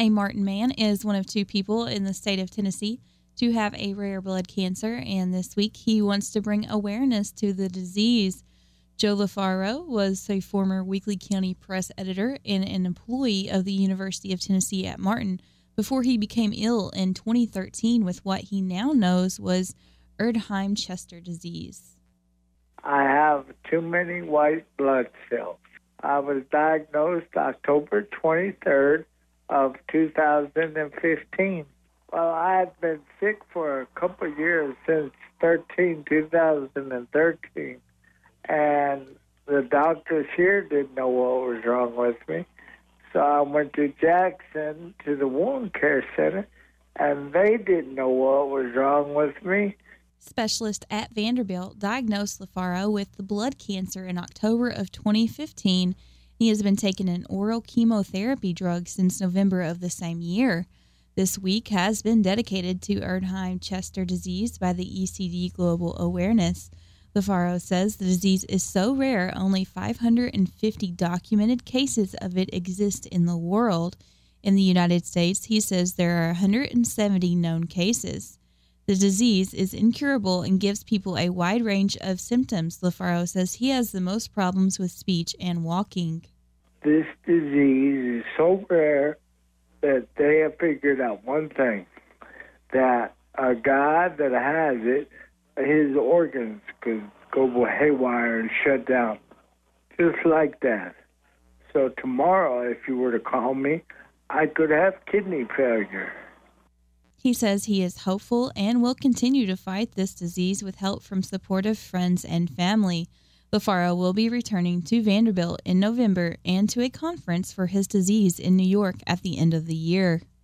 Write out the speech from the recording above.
A Martin man is one of two people in the state of Tennessee to have a rare blood cancer, and this week he wants to bring awareness to the disease. Joe LaFaro was a former Weekly County Press editor and an employee of the University of Tennessee at Martin before he became ill in 2013 with what he now knows was Erdheim-Chester disease. I have too many white blood cells. I was diagnosed October 23rd of 2015. Well, I had been sick for a couple of years since 2013, and the doctors here didn't know what was wrong with me. So I went to Jackson to the wound care center, and they didn't know what was wrong with me. Specialists at Vanderbilt diagnosed LaFaro with the blood cancer in October of 2015. He has been taking an oral chemotherapy drug since November of the same year. This week has been dedicated to Erdheim-Chester disease by the ECD Global Awareness. LaFaro says the disease is so rare, only 550 documented cases of it exist in the world. In the United States, he says there are 170 known cases. The disease is incurable and gives people a wide range of symptoms. LaFaro says he has the most problems with speech and walking. This disease is so rare that they have figured out one thing, that a guy that has it, his organs could go haywire and shut down, just like that. So tomorrow, if you were to call me, I could have kidney failure. He says he is hopeful and will continue to fight this disease with help from supportive friends and family. LaFaro will be returning to Vanderbilt in November and to a conference for his disease in New York at the end of the year.